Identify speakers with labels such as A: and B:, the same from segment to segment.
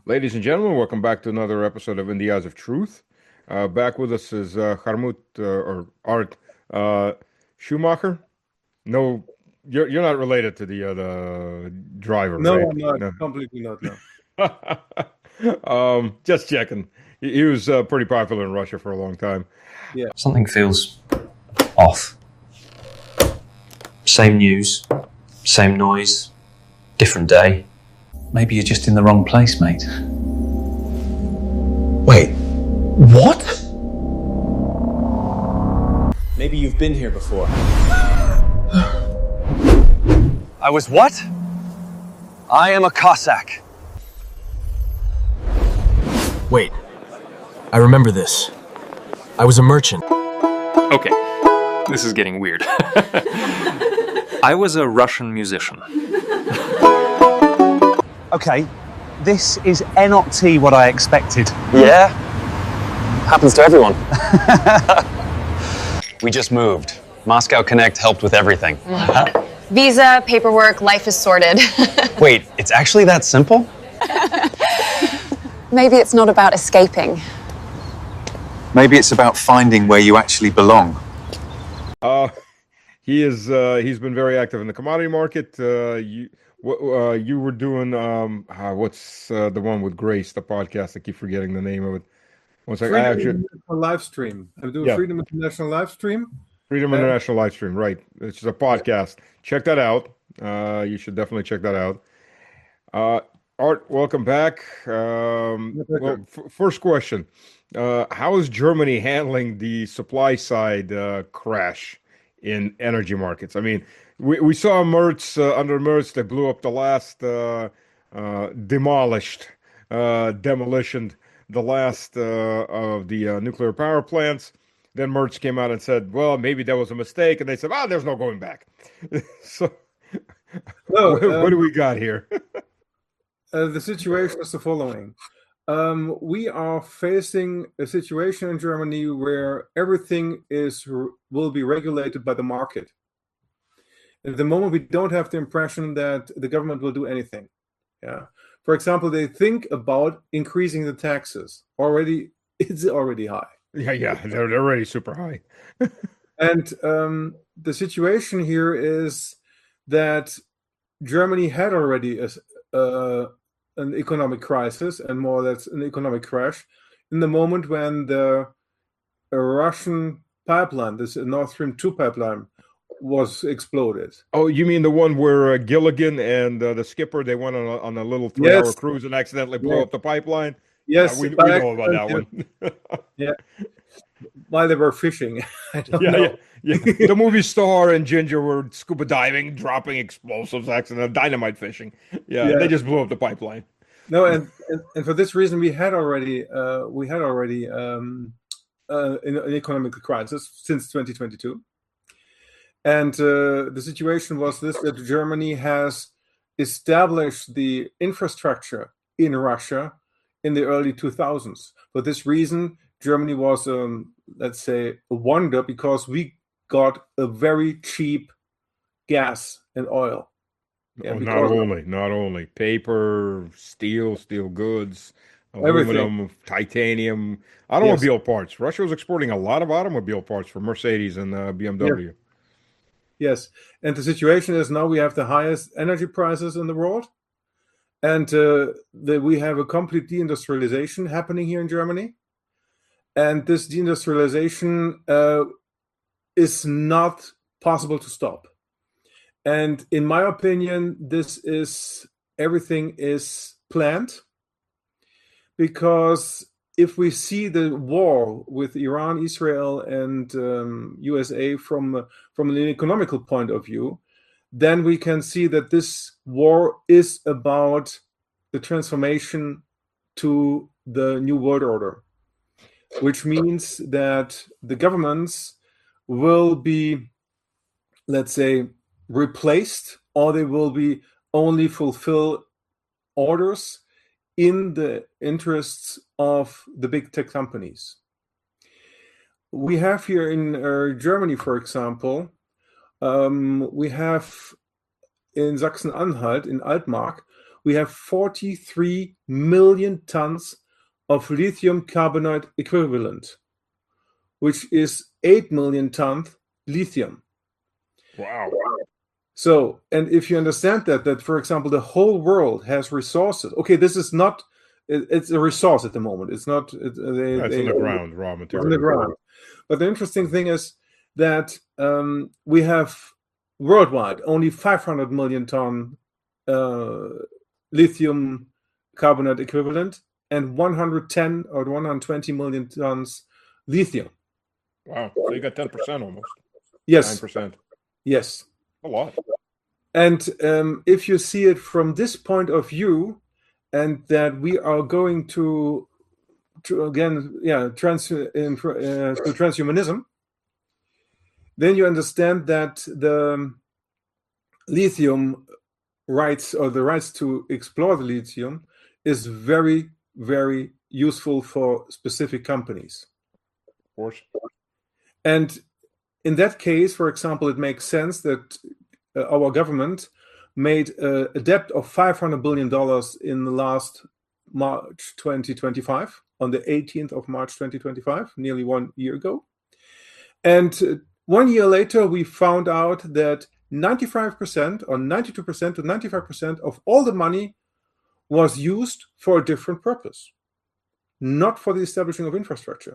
A: Ladies and gentlemen, welcome back to another episode of In the Eyes of Truth. Back with us is Harmut or Art Schumacher. No, you're not related to the driver,
B: No,
A: right?
B: I'm not.
A: No.
B: Completely not, no.
A: Just checking. He was pretty popular in Russia for a long time.
B: Yeah.
C: Something feels off. Same news, same noise, different day. Maybe you're just in the wrong place, mate.
D: Wait, what?
E: Maybe you've been here before.
F: I was what? I am a Cossack.
D: Wait, I remember this. I was a merchant.
G: Okay, this is getting weird. I was a Russian musician.
F: Okay, this is not what I expected.
E: Yeah? Happens to everyone. We just moved. Moscow Connect helped with everything.
H: Visa, paperwork, life is sorted.
E: Wait, it's actually that simple?
H: Maybe it's not about escaping.
I: Maybe it's about finding where you actually belong.
A: He's been very active in the commodity market. You were doing what's the one with Grace, the podcast? I keep forgetting the name of it. One second,
B: Freedom International live stream. I'm doing Freedom International live stream.
A: Freedom International live stream, right? It's just a podcast. Check that out. You should definitely check that out. Art, welcome back. First question: how is Germany handling the supply side crash in energy markets? I mean, we saw Merz under Merz that blew up the last demolition, the last of the nuclear power plants. Then Merz came out and said, "Well, maybe that was a mistake," and they said, "Ah, there's no going back." So, what do we got here?
B: The situation is the following. We are facing a situation in Germany where everything will be regulated by the market. At the moment, we don't have the impression that the government will do anything. Yeah. For example, they think about increasing the taxes. It's already high.
A: Yeah, they're already super high.
B: And the situation here is that Germany had already an economic crisis, and more or less an economic crash, in the moment when the Russian pipeline, this Nord Stream 2 pipeline, was exploded.
A: Oh, you mean the one where Gilligan and the skipper, they went on a little 3-hour cruise and accidentally blew up the pipeline?
B: Yes,
A: we know about that one.
B: Yeah, while they were fishing. I don't know.
A: Yeah. The movie star and Ginger were scuba diving, dropping explosives, accident, dynamite fishing. Yeah, they just blew up the pipeline.
B: No, and for this reason, we had already an economic crisis since 2022, and the situation was this: that Germany has established the infrastructure in Russia in the early 2000s. For this reason, Germany was, let's say, a wonder because we got a very cheap gas and oil.
A: Yeah, not only paper, steel goods, aluminum, titanium, automobile parts. Russia was exporting a lot of automobile parts for Mercedes and BMW.
B: Yes, and the situation is now we have the highest energy prices in the world, and we have a complete deindustrialization happening here in Germany, and this deindustrialization is not possible to stop. And in my opinion, everything is planned, because if we see the war with Iran, Israel, and USA from an economical point of view, then we can see that this war is about the transformation to the new world order, which means that the governments will be, let's say, replaced, or they will be only fulfill orders in the interests of the big tech companies. We have here in Germany, for example, we have in Sachsen-Anhalt, in Altmark, we have 43 million tons of lithium carbonate equivalent, which is 8 million tons lithium.
A: Wow.
B: So, and if you understand that, for example, the whole world has resources. Okay, this is not, it's a resource at the moment. It's not.
A: That's in the ground, raw material.
B: In the ground. But the interesting thing is that we have worldwide only 500 million ton lithium carbonate equivalent and 110 or 120 million tons lithium.
A: Wow. So you got 10% almost.
B: Yes.
A: 9%.
B: Yes.
A: A lot.
B: And if you see it from this point of view, and that we are going to again, to transhumanism, then you understand that the lithium rights, or the rights to explore the lithium, is very, very useful for specific companies.
A: Of course.
B: And in that case, for example, it makes sense that our government made a debt of $500 billion in the last March 2025, on the 18th of March 2025, nearly 1 year ago. And 1 year later, we found out that 95% or 92% to 95% of all the money was used for a different purpose, not for the establishing of infrastructure.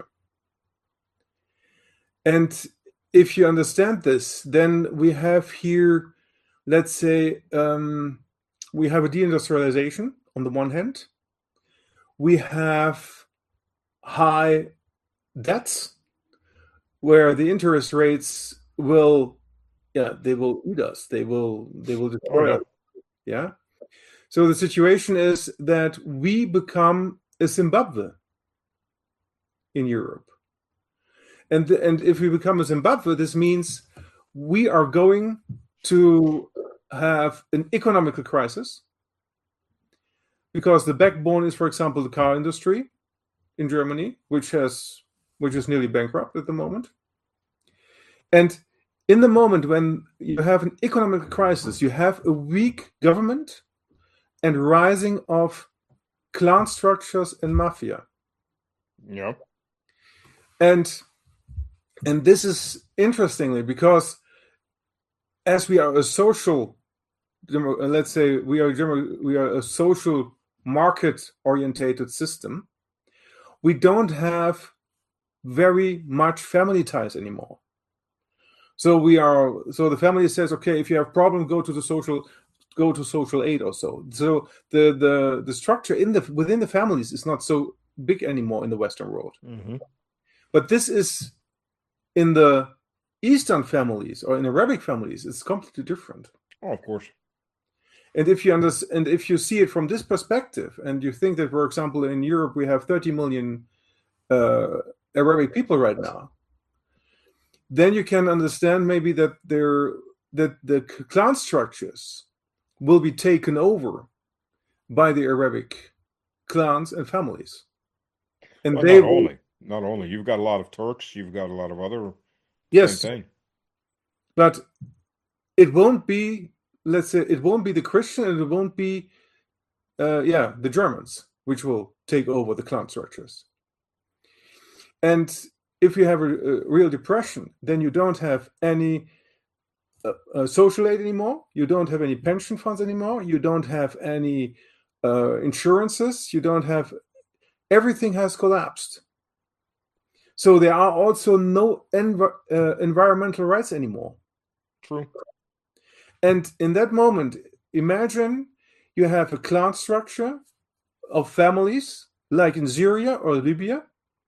B: And if you understand this, then we have here, let's say, we have a deindustrialization on the one hand. We have high debts where the interest rates will, they will eat us. They will destroy us. Yeah. So the situation is that we become a Zimbabwe in Europe. And if we become a Zimbabwe, this means we are going to have an economical crisis, because the backbone is, for example, the car industry in Germany, which is nearly bankrupt at the moment. And in the moment when you have an economic crisis, you have a weak government and rising of clan structures and mafia.
A: Yeah.
B: And this is interestingly because as we are a social, let's say we are a social market orientated system, we don't have very much family ties anymore. So the family says, okay, if you have a problem, go to social aid or so. So the structure within the families is not so big anymore in the Western world.
A: Mm-hmm.
B: But this is in the Eastern families or in Arabic families, it's completely different.
A: Oh, of course.
B: And if you see it from this perspective, and you think that, for example, in Europe we have 30 million Arabic people right now, then you can understand maybe that the clan structures will be taken over by the Arabic clans and families. And
A: well, not only you've got a lot of Turks, you've got a lot of other.
B: Yes,
A: same thing.
B: But it won't be. Let's say it won't be the Christian, and it won't be, the Germans, which will take over the clan structures. And if you have a real depression, then you don't have any social aid anymore. You don't have any pension funds anymore. You don't have any insurances. You don't have. Everything has collapsed. So there are also no environmental rights anymore.
A: True.
B: And in that moment, imagine you have a clan structure of families, like in Syria or Libya,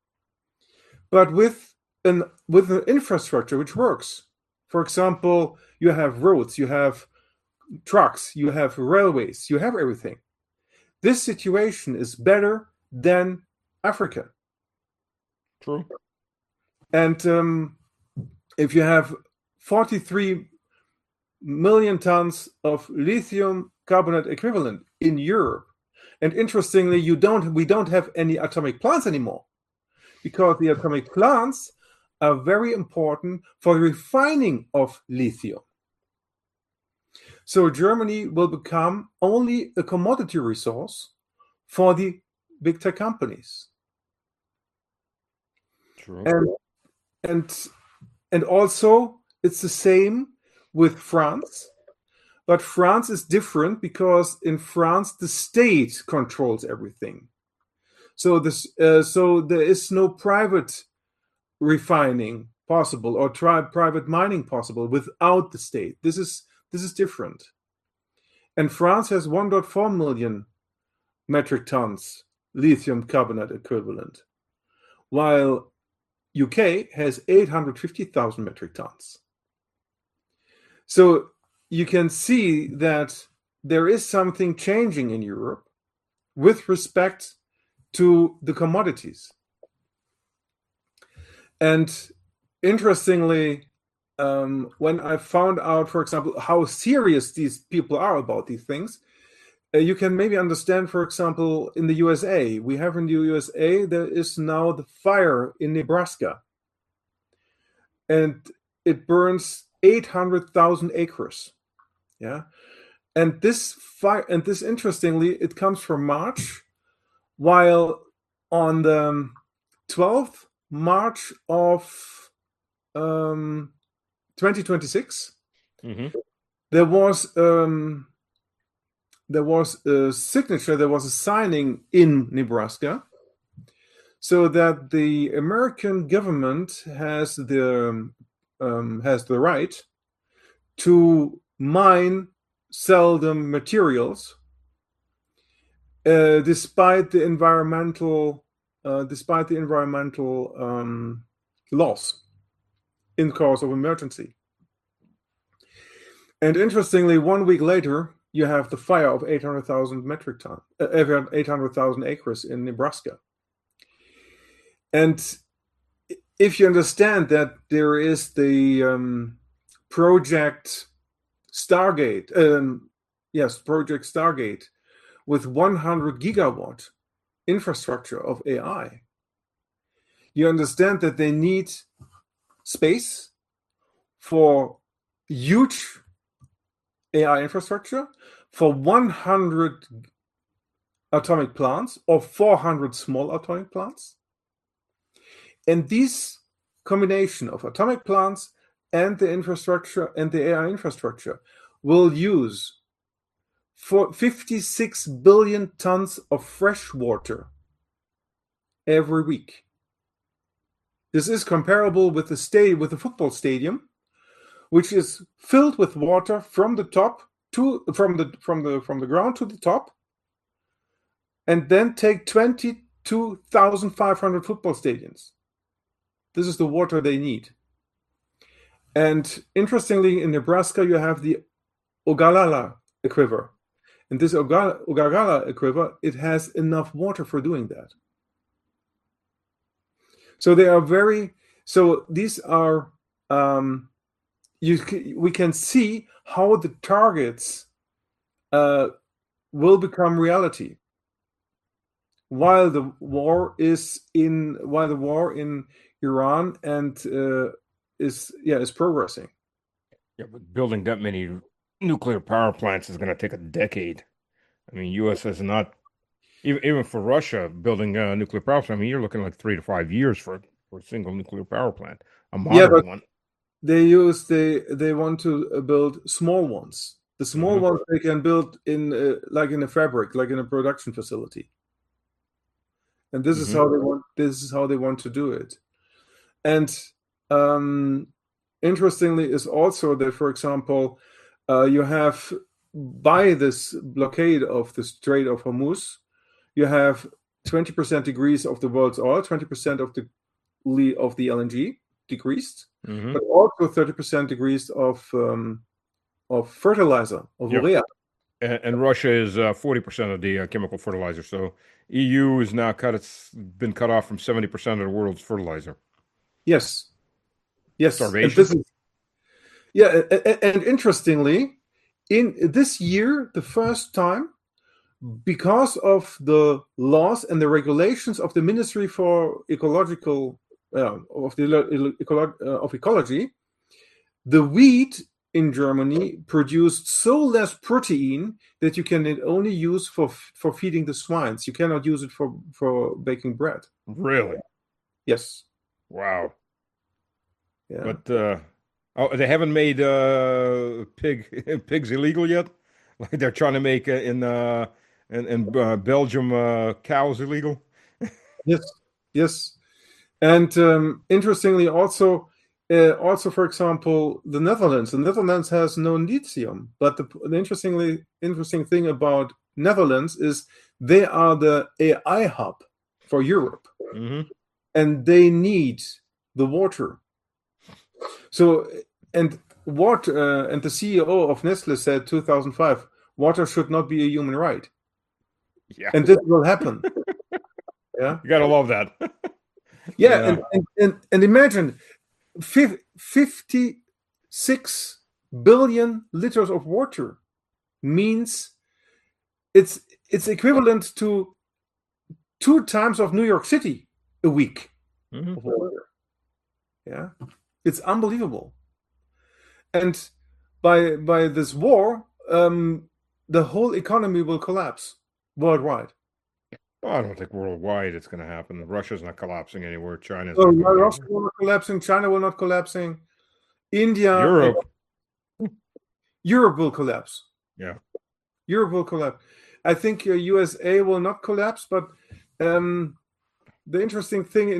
B: but with an infrastructure which works. For example, you have roads, you have trucks, you have railways, you have everything. This situation is better than Africa.
A: True.
B: And if you have 43 million tons of lithium carbonate equivalent in Europe, and interestingly, we don't have any atomic plants anymore, because the atomic plants are very important for the refining of lithium. So Germany will become only a commodity resource for the big tech companies.
A: True.
B: And also it's the same with France, but France is different because in France the state controls everything. So there is no private refining possible or private mining possible without the state. This is different. And France has 1.4 million metric tons lithium carbonate equivalent, while UK has 850,000 metric tons. So you can see that there is something changing in Europe with respect to the commodities. And interestingly, when I found out, for example, how serious these people are about these things, you can maybe understand, for example, in the USA. We have in the USA, there is now the fire in Nebraska. And it burns 800,000 acres. Yeah. And this fire, and this, interestingly, it comes from March, while on the 12th March of 2026, there was a signature, there was a signing in Nebraska, so that the American government has the right to mine seldom materials, despite the environmental loss in case of emergency. And interestingly, 1 week later, you have the fire of 800,000 800,000 acres in Nebraska. And if you understand that there is the Project Stargate, Project Stargate, with 100 gigawatt infrastructure of AI, you understand that they need space for huge AI infrastructure, for 100 atomic plants or 400 small atomic plants. And this combination of atomic plants and the infrastructure and the AI infrastructure will use for 56 billion tons of fresh water every week. This is comparable with the football stadium, which is filled with water from the top from the ground to the top, and then take 22,500 football stadiums. This is the water they need. And interestingly, in Nebraska, you have the Ogallala Aquifer. And this Ogallala Aquifer, it has enough water for doing that. So they are these are, we can see how the targets will become reality while the war in Iran and is progressing.
A: Yeah, but building that many nuclear power plants is going to take a decade. I mean, U.S. is not even for Russia building a nuclear power plant. I mean, you're looking like 3 to 5 years for a single nuclear power plant, a modern one.
B: They want to build small ones. The small ones they can build in like in a fabric, like in a production facility. And this is how they want. This is how they want to do it. And interestingly, is also that, for example, you have, by this blockade of the Strait of Hormuz, you have 20% decrease of the world's oil, 20% of the LNG decreased, but also 30% decrease of fertilizer, of urea.
A: And Russia is 40% of the chemical fertilizer. So EU is now been cut off from 70% of the world's fertilizer.
B: Yes.
A: Starvation.
B: And interestingly, in this year, the first time, because of the laws and the regulations of the Ministry for Ecology, the wheat in Germany produced so less protein that you can only use for feeding the swines. You cannot use it for baking bread.
A: Really?
B: Yes.
A: Wow.
B: Yeah.
A: But they haven't made pigs illegal yet. Like they're trying to make in Belgium cows illegal.
B: Yes. And interestingly, also, for example, the Netherlands. The Netherlands has no lithium, but the interesting thing about Netherlands is they are the AI hub for Europe, and they need the water. So, and the CEO of Nestle said 2005, water should not be a human right.
A: Yeah,
B: and this will happen. Yeah,
A: you gotta love that.
B: Yeah. And imagine 56 billion liters of water means it's equivalent to 2 times of New York City a week of water. Yeah, it's unbelievable. And by this war, the whole economy will collapse worldwide.
A: Oh, I don't think worldwide it's going to happen. Russia's not collapsing anywhere. China's
B: Russia will not collapsing. China will not collapsing. India, Europe will collapse.
A: Yeah,
B: Europe will collapse. I think USA will not collapse, but the interesting thing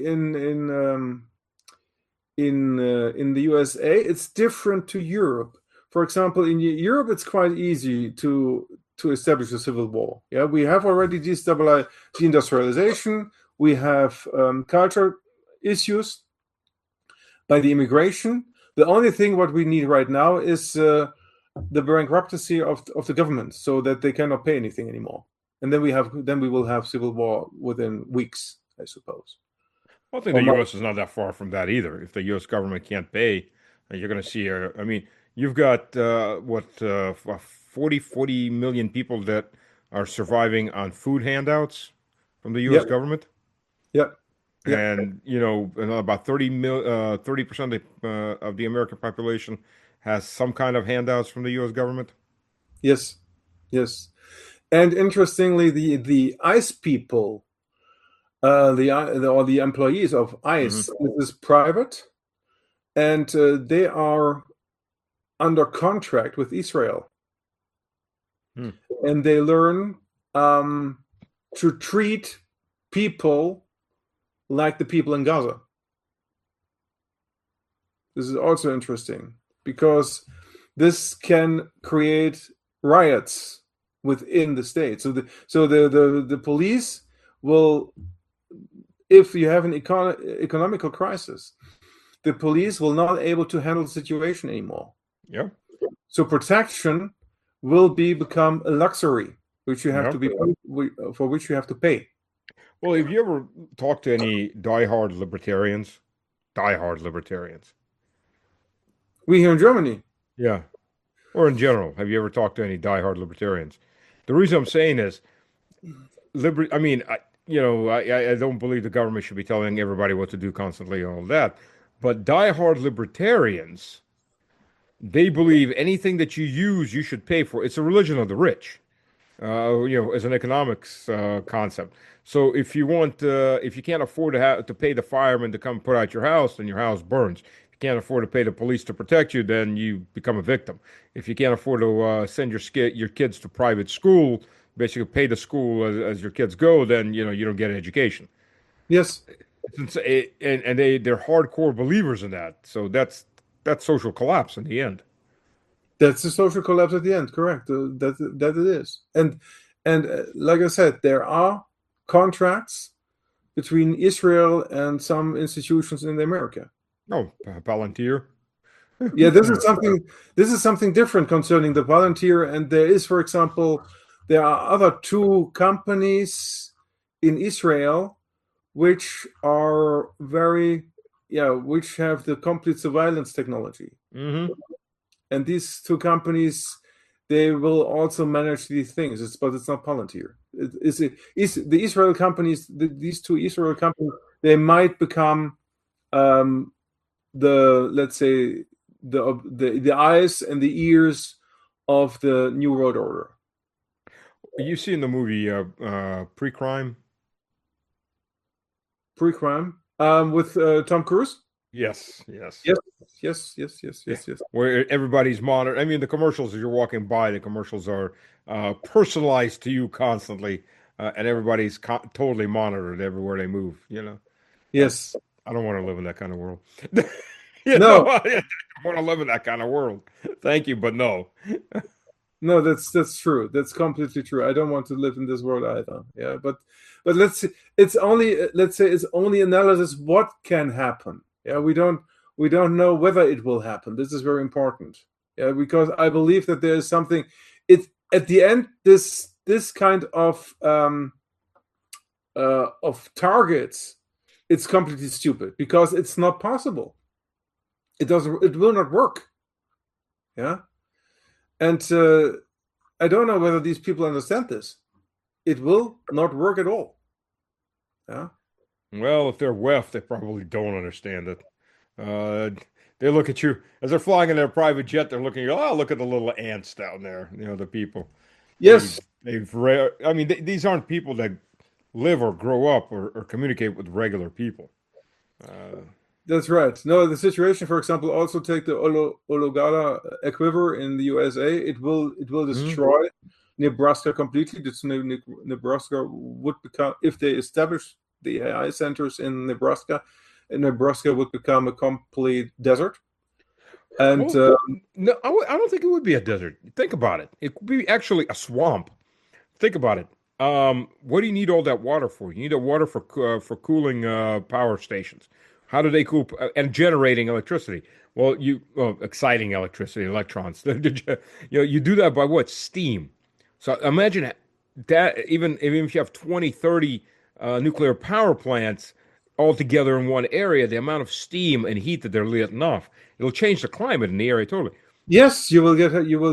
B: in the USA, it's different to Europe. For example, in Europe, it's quite easy to establish a civil war. Yeah, we have already deindustrialization. We have culture issues by the immigration. The only thing what we need right now is the bankruptcy of the government, so that they cannot pay anything anymore. And then we will have civil war within weeks, I suppose.
A: I think the U.S. is not that far from that either. If the U.S. government can't pay, you're going to see. I mean, you've got 40 million people that are surviving on food handouts from the U.S. government.
B: Yeah.
A: And about 30% of the American population has some kind of handouts from the U.S. government.
B: Yes. And interestingly, the ICE people, the employees of ICE, is private, and they are under contract with Israel. And they learn to treat people like the people in Gaza. This is also interesting because this can create riots within the state. So the police will, if you have an economical crisis, the police will not able to handle the situation anymore.
A: Yeah.
B: So protection will become a luxury, which you have to for which you have to pay.
A: Well, have you ever talked to any diehard libertarians?
B: We here in Germany.
A: Yeah. Or in general, have you ever talked to any diehard libertarians? The reason I'm saying is, I don't believe the government should be telling everybody what to do constantly and all that. But diehard libertarians, they believe anything that you use, you should pay for. It's a religion of the rich, as an economics concept. So if you can't afford to pay the firemen to come put out your house, then your house burns. If you can't afford to pay the police to protect you, then you become a victim. If you can't afford to send your kids to private school, basically pay the school as your kids go, then you don't get an education.
B: Yes,
A: and they're hardcore believers in that. So that's social collapse in the end.
B: That's the social collapse at the end. Correct. That it is. And like I said, there are contracts between Israel and some institutions in America.
A: Oh, Palantir.
B: Yeah, this is something different concerning the Palantir. And there is, for example, there are other 2 companies in Israel which are which have the complete surveillance technology. And these 2 companies, they will also manage these things. But it's not Palantir. It's the Israel companies. These 2 Israel companies, they might become let's say the eyes and the ears of the New World Order.
A: You seen the movie Pre-Crime?
B: Pre-Crime with Tom Cruise?
A: Yes. Where everybody's monitored. I mean, the commercials as you're walking by, the commercials are personalized to you constantly, and everybody's totally monitored everywhere they move.
B: Yes.
A: I don't want to live in that kind of world.
B: No,
A: I want to live in that kind of world. Thank you, but no.
B: No, that's true. That's completely true. I don't want to live in this world either. Yeah, but let's say it's only analysis what can happen. Yeah, we don't know whether it will happen. This is very important. Yeah, because I believe that there is something. It at the end this kind of targets, it's completely stupid because it's not possible. It will not work. Yeah. And I don't know whether these people understand this. It will not work at all. Yeah.
A: Well, if they're WEF, they probably don't understand it. They look at you as they're flying in their private jet. They're looking. Oh, look at the little ants down there. The people.
B: Yes.
A: I mean, these aren't people that live or grow up or communicate with regular people.
B: That's right. No, the situation, for example, also take the Ologala Aquifer in the USA. It will destroy Nebraska completely. Nebraska would become, if they establish the AI centers in Nebraska, and Nebraska would become a complete desert. And
A: no, I don't think it would be a desert. Think about it. It could be actually a swamp. Think about it. What do you need all that water for? You need the water for cooling power stations. How do they cool and generating electricity? Well, exciting electricity, electrons. You do that by what? Steam. So imagine that even if you have 20, 30 nuclear power plants all together in one area, the amount of steam and heat that they're letting off, it'll change the climate in the area totally.
B: Yes, you will get.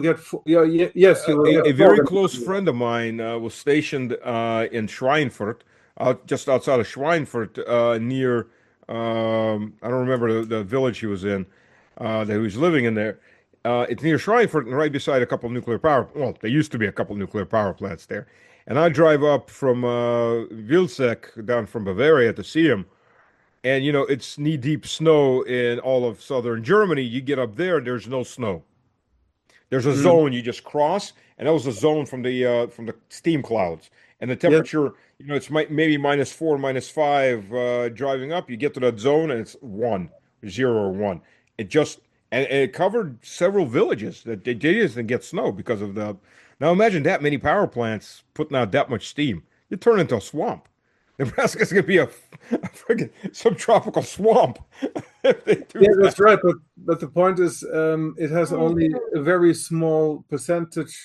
B: Yes, you will get.
A: A very close friend of mine was stationed in Schweinfurt, just outside of Schweinfurt, near. I don't remember the village he was in, that he was living in there. It's near Schweinfurt and right beside a couple of nuclear power. Well, there used to be a couple of nuclear power plants there. And I drive up from Vilseck down from Bavaria to see him. And, it's knee-deep snow in all of southern Germany. You get up there, there's no snow. There's a zone you just cross, and that was a zone from the steam clouds. And the temperature, it's maybe -4, -5 driving up. You get to that zone, and it's 0 or 1. And it covered several villages that they didn't get snow because of the. Now imagine that many power plants putting out that much steam. You turn into a swamp. Nebraska's going to be a freaking subtropical swamp. If they do that.
B: That's right. But the point is, it has only a very small percentage.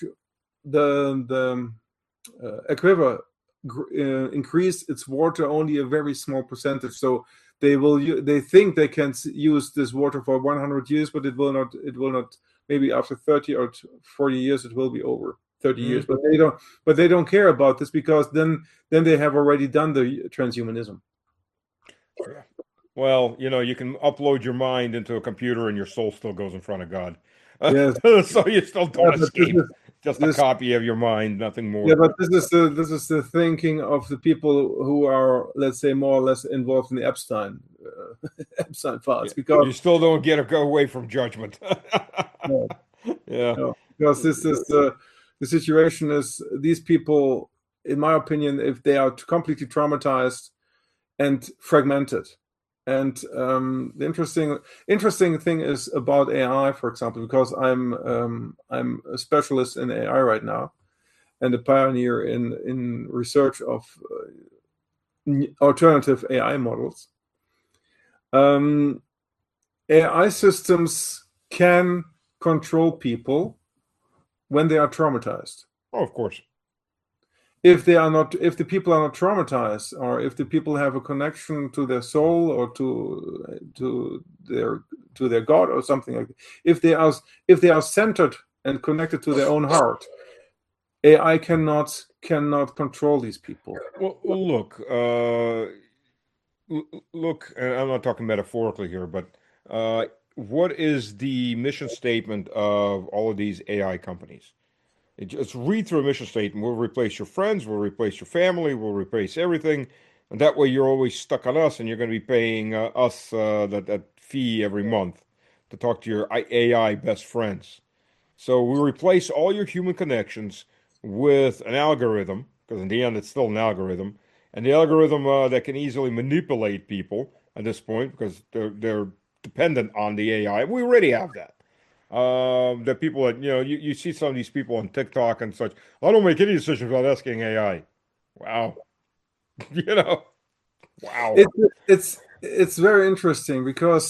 B: The aquifer increased its water only a very small percentage. So they think they can use this water for 100 years, but it will not. Maybe after 30 or 40 years, it will be over. 30 years, but they don't care about this because then they have already done the transhumanism.
A: Well, you can upload your mind into a computer and your soul still goes in front of God.
B: Yes.
A: So you still don't escape. Just a copy of your mind, nothing more.
B: Yeah, but this is the thinking of the people who are, let's say, more or less involved in the Epstein files. Because
A: you still don't go away from judgment.
B: No.
A: Yeah.
B: No, because this is the situation is these people, in my opinion, if they are completely traumatized and fragmented. And the interesting thing is about AI, for example, because I'm a specialist in AI right now, and a pioneer in research of alternative AI models. AI systems can control people when they are traumatized.
A: Oh, of course.
B: If the people are not traumatized, or if the people have a connection to their soul or to their God or something like that, if they are centered and connected to their own heart, AI cannot control these people.
A: Well, look, and I'm not talking metaphorically here, but what is the mission statement of all of these AI companies? Just read through a mission statement. We'll replace your friends, we'll replace your family, we'll replace everything. And that way you're always stuck on us and you're going to be paying us that fee every month to talk to your AI best friends. So we replace all your human connections with an algorithm, because in the end it's still an algorithm, and the algorithm that can easily manipulate people at this point because they're dependent on the AI. We already have that. That people that you see some of these people on TikTok and such. I don't make any decisions without asking AI. Wow, wow.
B: It's very interesting because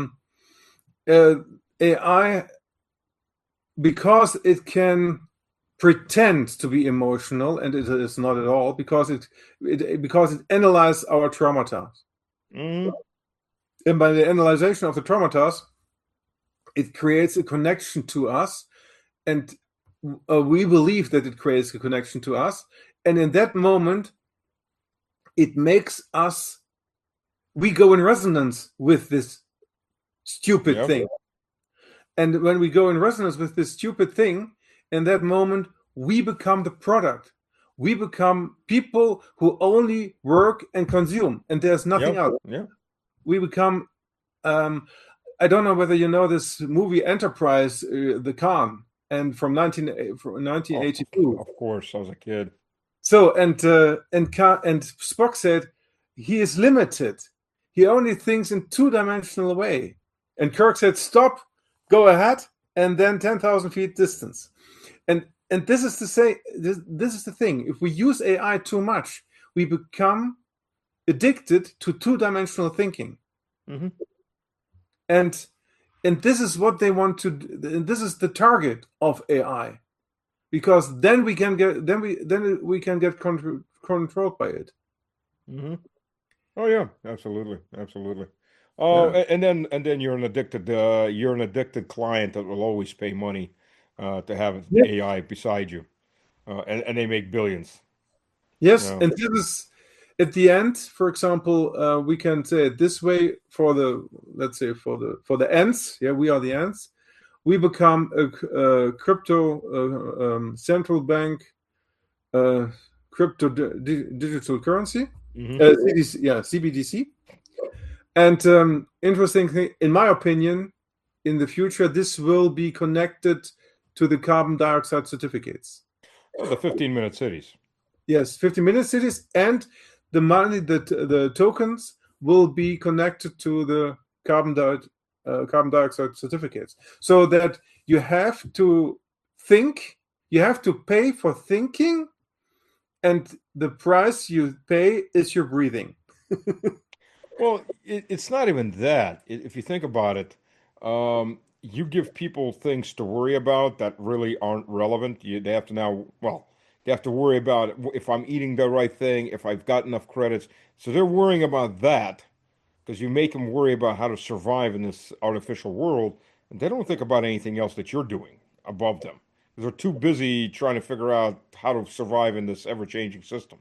B: AI, because it can pretend to be emotional, and it is not at all, because it analyzes our traumata.
A: Mm.
B: And by the analyzation of the traumata, it creates a connection to us, and we believe that it creates a connection to us. And in that moment, it makes us, we go in resonance with this stupid thing. And when we go in resonance with this stupid thing, in that moment, we become the product. We become people who only work and consume, and there's nothing else.
A: Yeah.
B: We become, I don't know whether you know this movie Enterprise, the Khan, and from 1982.
A: Of course, I was a kid.
B: So and Spock said he is limited. He only thinks in two-dimensional way. And Kirk said, "Stop, go ahead," and then 10,000 feet distance. And this is to say, this is the thing. If we use AI too much, we become addicted to two-dimensional thinking.
A: Mm-hmm.
B: And this is what they want to. This is the target of AI, because then we can get controlled by it.
A: Mm-hmm. Oh yeah, absolutely. Oh, yeah. and then you're an addicted client that will always pay money to have AI beside you, and they make billions.
B: Yes, and this is at the end. For example, we can say it this way: for the ants, we are the ants. We become a crypto central bank, crypto digital currency, CBDC. And interesting thing, in my opinion, in the future, this will be connected to the carbon dioxide certificates.
A: Oh, the 15-minute cities.
B: Yes, 15-minute cities, and the money that the tokens will be connected to the carbon dioxide certificates, so that you have to think, you have to pay for thinking, and the price you pay is your breathing.
A: Well, it's not even that. If you think about it, you give people things to worry about that really aren't relevant. They have to worry about if I'm eating the right thing, if I've got enough credits. So they're worrying about that because you make them worry about how to survive in this artificial world, and they don't think about anything else that you're doing above them. They're too busy trying to figure out how to survive in this ever-changing system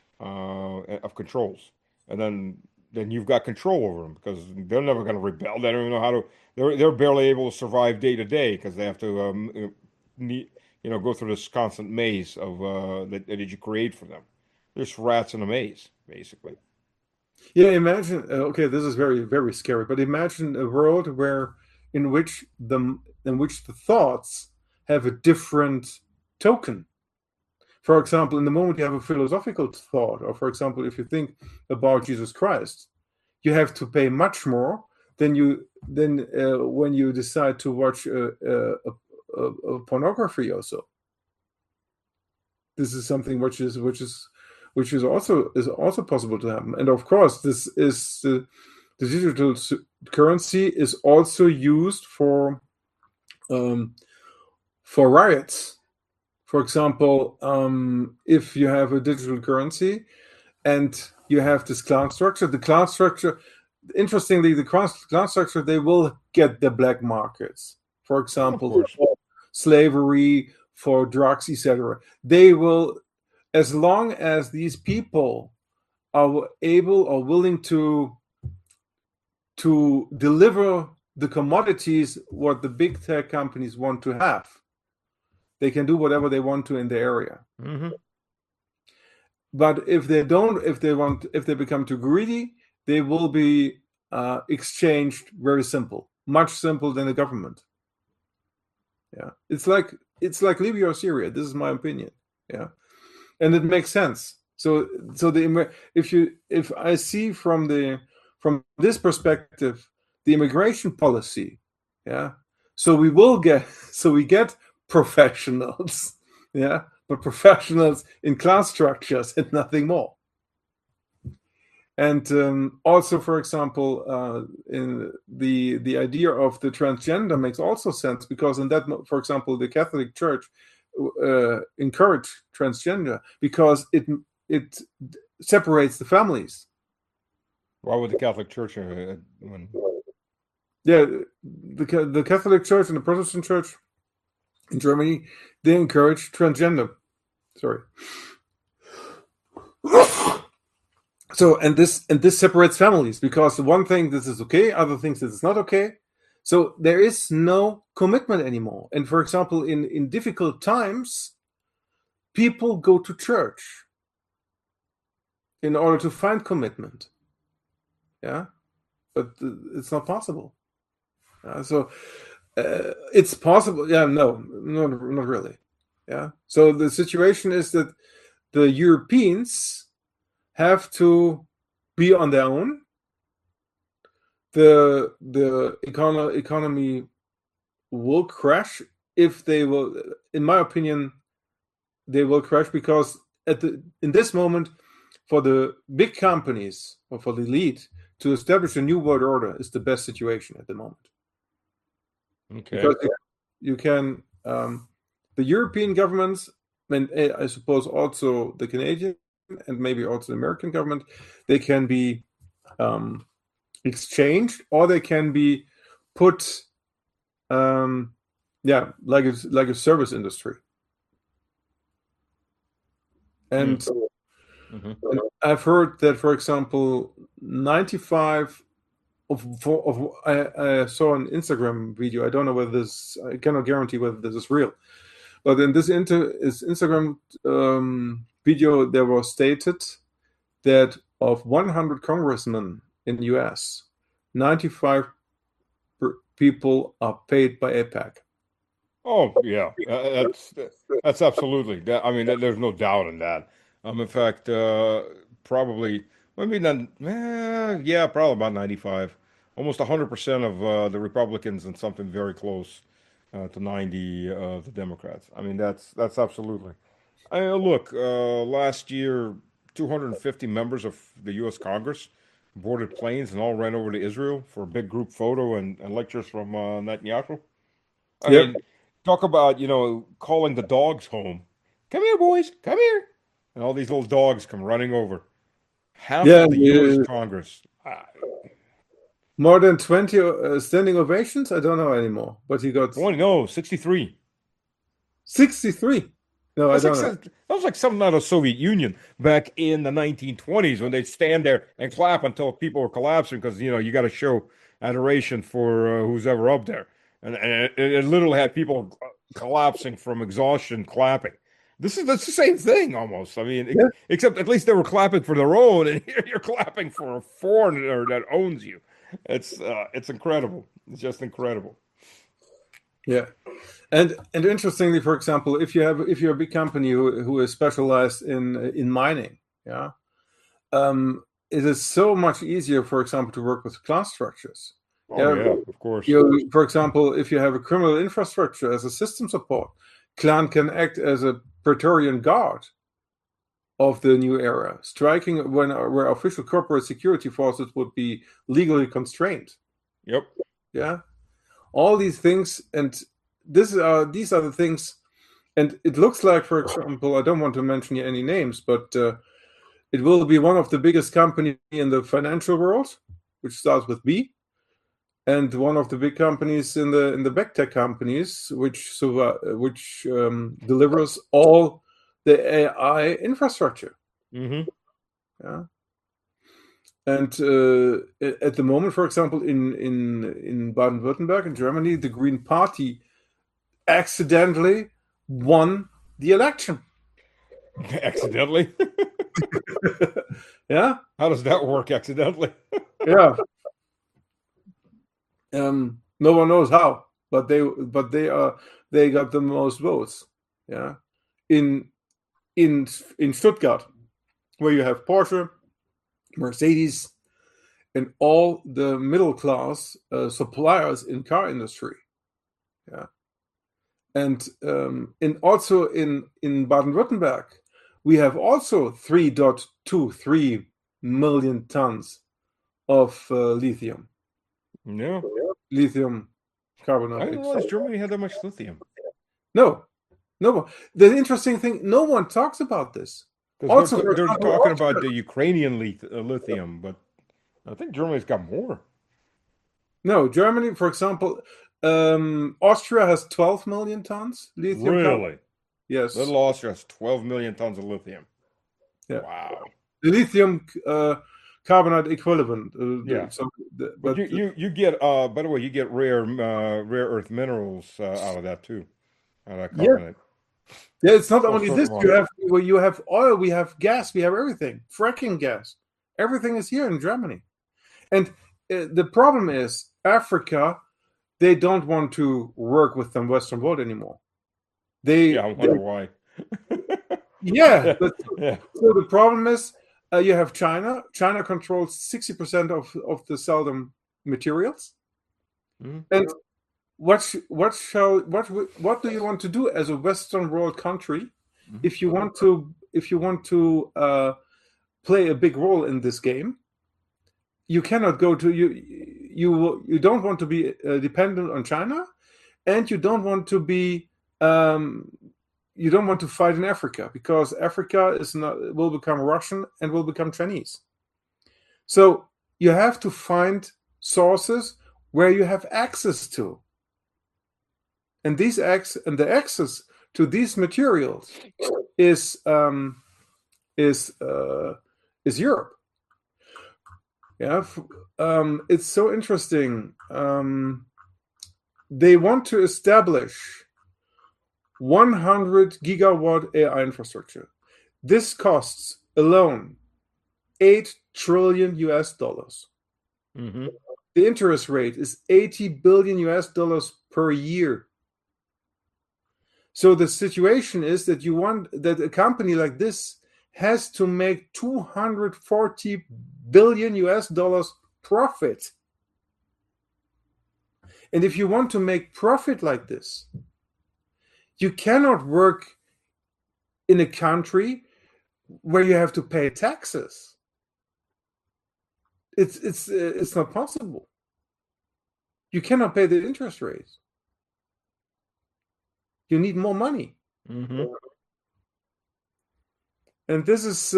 A: of controls. And then you've got control over them because they're never going to rebel. They don't even know how to. They're barely able to survive day to day because they have to go through this constant maze of that you create for them. There's rats in a maze, basically.
B: Yeah, imagine. Okay, this is very, very scary. But imagine a world in which the thoughts have a different token. For example, in the moment you have a philosophical thought, or for example, if you think about Jesus Christ, you have to pay much more than when you decide to watch a pornography also. This is something which is also possible to happen. And of course, this is the digital currency is also used for riots. For example, if you have a digital currency and you have this clan structure, interestingly, the clan structure, they will get the black markets. For example, for slavery, for drugs, etc. They will, as long as these people are able or willing to deliver the commodities what the big tech companies want to have. They can do whatever they want to in the area.
A: Mm-hmm.
B: But if they become too greedy, they will be exchanged very simple, much simpler than the government. Yeah, it's like Libya or Syria. This is my opinion. Yeah, and it makes sense. So if I see from this perspective the immigration policy, yeah. So we get professionals, yeah, but professionals in class structures and nothing more. And also, for example, in the idea of the transgender makes also sense, because in that, for example, the Catholic Church encouraged transgender because it separates the families.
A: Why would the Catholic Church?
B: Yeah, the Catholic Church and the Protestant Church in Germany, they encourage transgender. Sorry. So and this separates families, because the one thing this is okay, other things this is not okay. So there is no commitment anymore. And for example, in difficult times, people go to church in order to find commitment. Yeah, but it's not possible. So it's possible. Yeah, no, not really. Yeah. So the situation is that the Europeans have to be on their own. The economy will crash if they will. In my opinion, they will crash because in this moment, for the big companies or for the elite to establish a new world order is the best situation at the moment.
A: Okay.
B: Because you can the European governments, and I suppose also the Canadian and maybe also the American government, they can be exchanged, or they can be put like a service industry. And, and I've heard that, for example, 95 I saw an Instagram video. I don't know whether I cannot guarantee whether this is real, but in this Instagram video, there was stated that of 100 congressmen in the US, 95 people are paid by AIPAC.
A: Oh yeah, that's absolutely. I mean, there's no doubt in that. In fact, probably maybe not. Yeah, probably about 95, almost 100% of the Republicans, and something very close to 90 of the Democrats. I mean, that's absolutely. I mean, look, last year, 250 members of the U.S. Congress boarded planes and all ran over to Israel for a big group photo and lectures from Netanyahu. I mean, talk about, calling the dogs home. Come here, boys, come here. And all these little dogs come running over. Half of the U.S. Congress.
B: More than 20 standing ovations? I don't know anymore. But he got...
A: 63.
B: 63? No, I don't know.
A: That was like something out of the Soviet Union back in the 1920s when they'd stand there and clap until people were collapsing because, you got to show adoration for who's ever up there. And it literally had people collapsing from exhaustion clapping. That's the same thing almost. I mean, except at least they were clapping for their own, and here you're clapping for a foreigner that owns you. It's incredible. It's just incredible.
B: Yeah, and interestingly, for example, if you're a big company who is specialized in mining, it is so much easier, for example, to work with class structures.
A: Yeah, of course.
B: For example, if you have a criminal infrastructure as a system support, Klan can act as a Praetorian Guard of the new era, striking where official corporate security forces would be legally constrained.
A: Yep.
B: Yeah. All these things, and these are the things, and it looks like, for example, I don't want to mention any names, but it will be one of the biggest companies in the financial world, which starts with B, and one of the big companies in the big tech companies, which delivers all the AI infrastructure.
A: Mm-hmm.
B: Yeah. And at the moment, for example, in Baden-Württemberg, in Germany, the Green Party accidentally won the election.
A: Accidentally?
B: Yeah.
A: How does that work accidentally?
B: Yeah. No one knows how, but they got the most votes. Yeah. In Stuttgart, where you have Porsche, Mercedes, and all the middle class suppliers in car industry. Yeah. And also in Baden-Württemberg, we have also 3.23 million tons of lithium.
A: No.
B: Lithium carbonate.
A: I didn't realize Germany had that much lithium.
B: No. The interesting thing, no one talks about this.
A: Also, they're talking about the Ukrainian lithium, but I think Germany's got more.
B: No, Germany, for example, Austria has 12 million tons lithium.
A: Really?
B: Yes.
A: Little Austria has 12 million tons of lithium.
B: Yeah.
A: Wow.
B: The lithium carbonate equivalent.
A: Yeah.
B: But
A: you get by the way, you get rare earth minerals out of that too. Out of that carbonate.
B: Yeah, it's not only this. You have oil, we have gas, we have everything. Fracking gas. Everything is here in Germany. And the problem is Africa, they don't want to work with the Western world anymore.
A: I wonder why.
B: Yeah. So the problem is you have China. China controls 60% of the southern materials. Mm-hmm. And what do you want to do as a Western world country if you want to play a big role in this game? You cannot go to you don't want to be dependent on China, and you don't want to be you don't want to fight in Africa, because Africa will become Russian and will become Chinese. So you have to find sources where you have access to. And the access to these materials is Europe. Yeah, it's so interesting. They want to establish 100 gigawatt AI infrastructure. This costs alone $8 trillion. Mm-hmm. The interest rate is $80 billion per year. So the situation is that that a company like this has to make $240 billion profit. And if you want to make profit like this, you cannot work in a country where you have to pay taxes. It's not possible. You cannot pay the interest rates. You need more money. Mm-hmm. And this is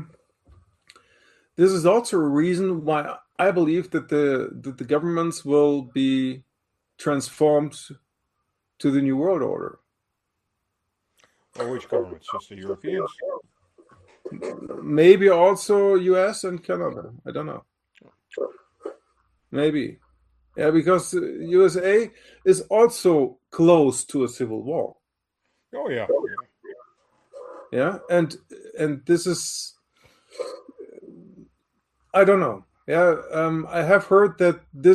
B: also a reason why I believe that the governments will be transformed to the New World Order.
A: Well, which governments? Just the Europeans?
B: Maybe also US and Canada. I don't know. Maybe. Yeah, because USA is also close to a civil war.
A: Oh, yeah.
B: Yeah, and this is, I don't know. Yeah, I have heard that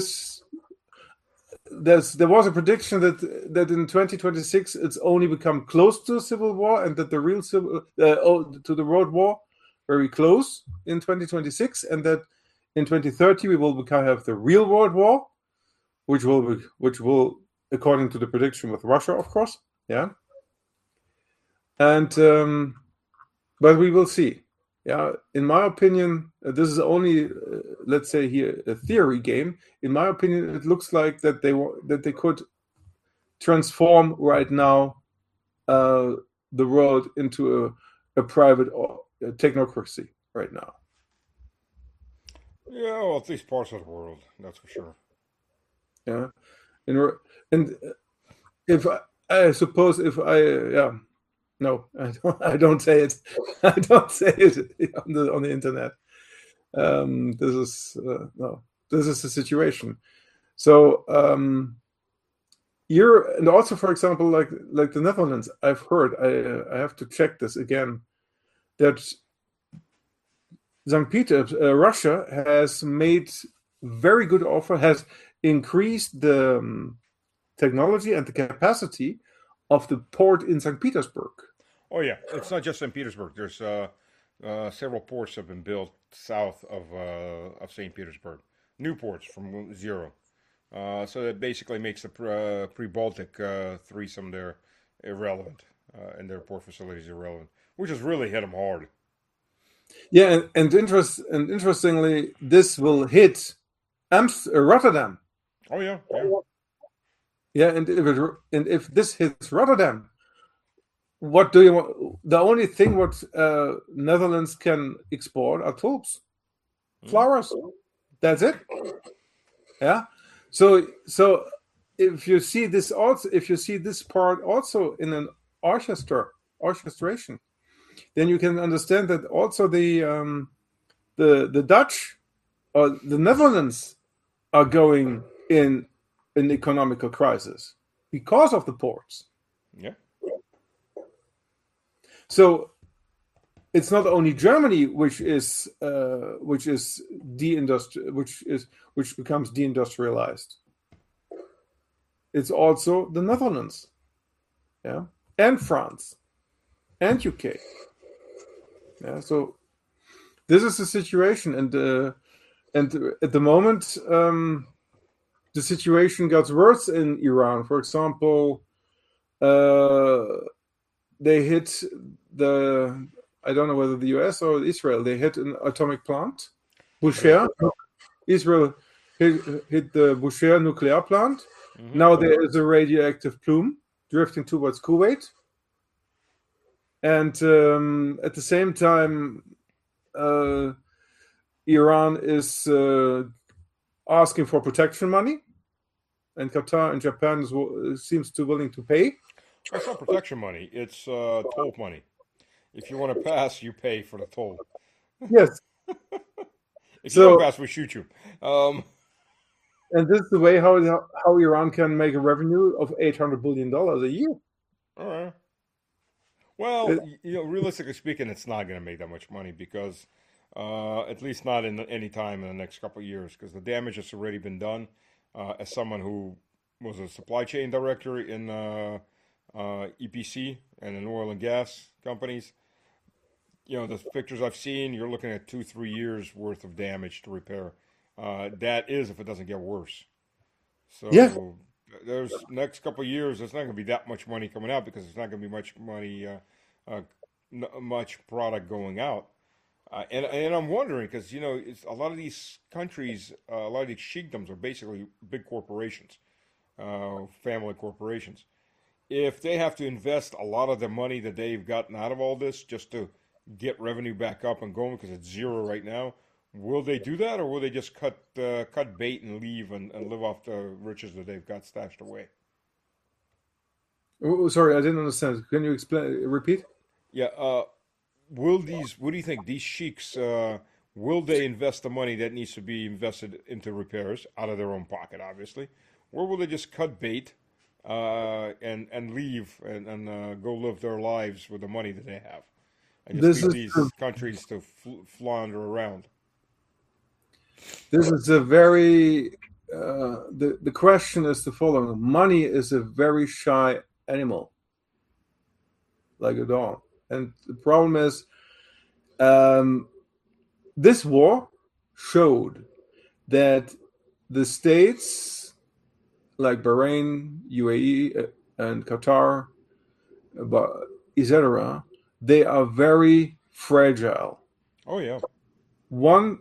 B: there was a prediction that in 2026 it's only become close to a civil war, and that the real to the World War very close in 2026, and that in 2030 we will have the real World War, which will according to the prediction with Russia, of course. Yeah. And but we will see. Yeah, in my opinion, this is only let's say here a theory game. In my opinion, it looks like that they could transform right now the world into a private technocracy right now.
A: Yeah, well, at least parts of the world, that's for sure.
B: Yeah, and if I suppose if no, I don't say it. I don't say it on the internet. This is no. This is the situation. So and also, for example, like the Netherlands, I've heard. I have to check this again. That St. Peter, Russia, has made very good offer. Has increased the technology and the capacity of the port in St. Petersburg.
A: Oh yeah, it's not just St. Petersburg. There's several ports have been built south of St. Petersburg. New ports from zero. So that basically makes the pre-Baltic threesome there irrelevant, and their port facilities irrelevant, which has really hit them hard.
B: Yeah, and interestingly, this will hit Rotterdam.
A: Oh yeah.
B: Yeah, and if this hits Rotterdam, what do you want? The only thing what Netherlands can export are tulps, flowers. That's it. Yeah. So if you see this part also in an orchestration, then you can understand that also the Dutch or the Netherlands are going in an economical crisis because of the ports.
A: Yeah.
B: So it's not only Germany which becomes deindustrialized. It's also the Netherlands, yeah, and France, and UK. Yeah, so this is the situation, and at the moment, the situation got worse in Iran. For example, they hit I don't know whether the US or Israel, they hit an atomic plant. Bushehr. Israel hit the Bushehr nuclear plant. Mm-hmm. Now there is a radioactive plume drifting towards Kuwait. And at the same time, Iran is asking for protection money. And Qatar and Japan seems to willing to pay.
A: It's not protection money. It's toll money. If you want to pass, you pay for the toll.
B: Yes.
A: If you don't pass, we shoot you.
B: And this is the way how Iran can make a revenue of $800 billion a year.
A: All right. Well, realistically speaking, it's not going to make that much money because, at least not in any time in the next couple of years, because the damage has already been done. As someone who was a supply chain director in EPC and in oil and gas companies, the pictures I've seen, you're looking at 2-3 years worth of damage to repair. That is if it doesn't get worse. So there's next couple of years, there's not going to be that much money coming out because there's not going to be much money, much product going out. And I'm wondering because it's a lot of these countries, a lot of these sheikdoms are basically big corporations, family corporations. If they have to invest a lot of the money that they've gotten out of all this just to get revenue back up and going because it's zero right now, will they do that or will they just cut bait and leave and live off the riches that they've got stashed away?
B: Oh, sorry, I didn't understand. Can you repeat?
A: Yeah. What do you think? These sheiks, will they invest the money that needs to be invested into repairs out of their own pocket, obviously? Or will they just cut bait and leave and go live their lives with the money that they have? And just leave these countries to flounder around?
B: This is a very... the question is the following. Money is a very shy animal, like a dog. And the problem is, this war showed that the states like Bahrain, UAE, and Qatar, etc., they are very fragile.
A: Oh yeah.
B: One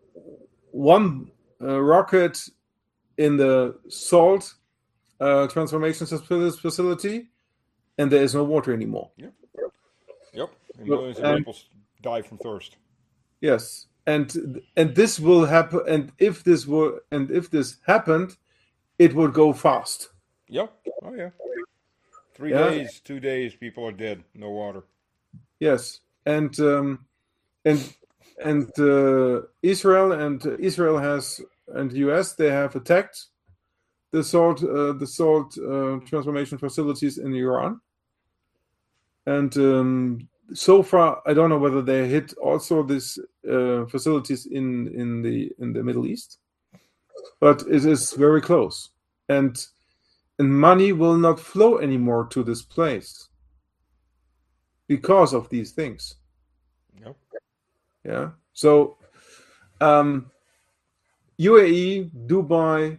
B: rocket in the salt transformation facility, and there is no water anymore.
A: Yep. And millions of people die from thirst.
B: Yes, and this will happen. And if this happened, it would go fast.
A: Yep. Oh yeah. 3 days, 2 days, people are dead. No water.
B: Yes, and and Israel has and the US, they have attacked the salt transformation facilities in Iran, and so far I don't know whether they hit also these facilities in the Middle East, but it is very close, and money will not flow anymore to this place because of these things.
A: No.
B: Yeah. So, UAE, Dubai,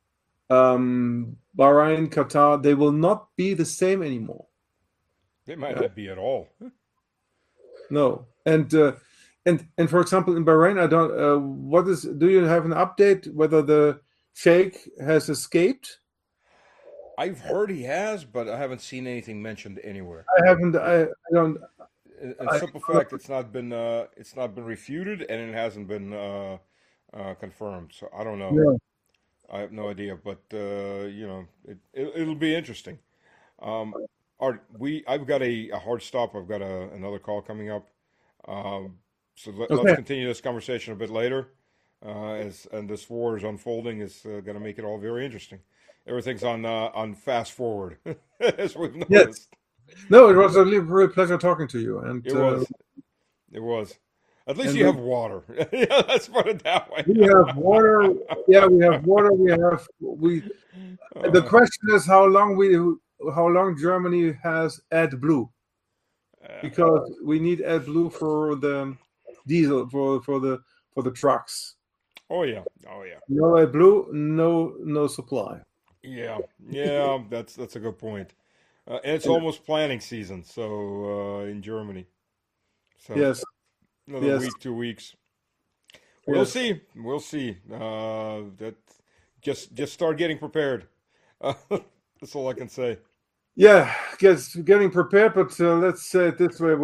B: Bahrain, Qatar, they will not be the same anymore.
A: They might not be at all.
B: No. And for example, in Bahrain, I don't. Do you have an update whether the sheikh has escaped?
A: I've heard he has, but I haven't seen anything mentioned anywhere.
B: I haven't. I don't.
A: In simple fact, it's not been refuted, and it hasn't been confirmed. So I don't know.
B: Yeah.
A: I have no idea, but it'll be interesting. Art, I've got a hard stop. I've got another call coming up. So let's continue this conversation a bit later. And this war is unfolding, is going to make it all very interesting. Everything's on fast forward, as we've noticed.
B: Yes. No, it was a real pleasure talking to you. And
A: it was. It was. At least you have water. Yeah, let's put it that way.
B: We have water. Yeah, we have water. The question is how long Germany has AdBlue, because we need AdBlue for the diesel for the trucks.
A: Oh yeah.
B: No AdBlue, no supply.
A: Yeah, that's a good point. And it's almost planting season, so in Germany. So
B: yes.
A: Another week, 2 weeks. We'll see. That just start getting prepared. That's all I can say.
B: Yeah, getting prepared. But let's say it this way: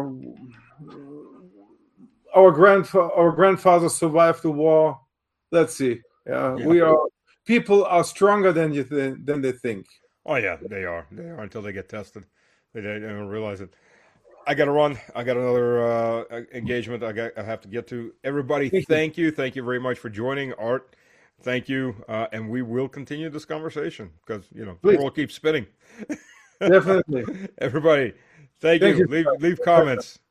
B: our grandfathers survived the war. Let's see. Yeah. People are stronger than they think.
A: Oh yeah, they are. They are until they get tested. They don't realize it. I got to run. I got another engagement I have to get to. Everybody, thank you. Thank you very much for joining. Art, thank you. And we will continue this conversation because, the world keeps spinning.
B: Definitely.
A: Everybody, thank you. Leave comments.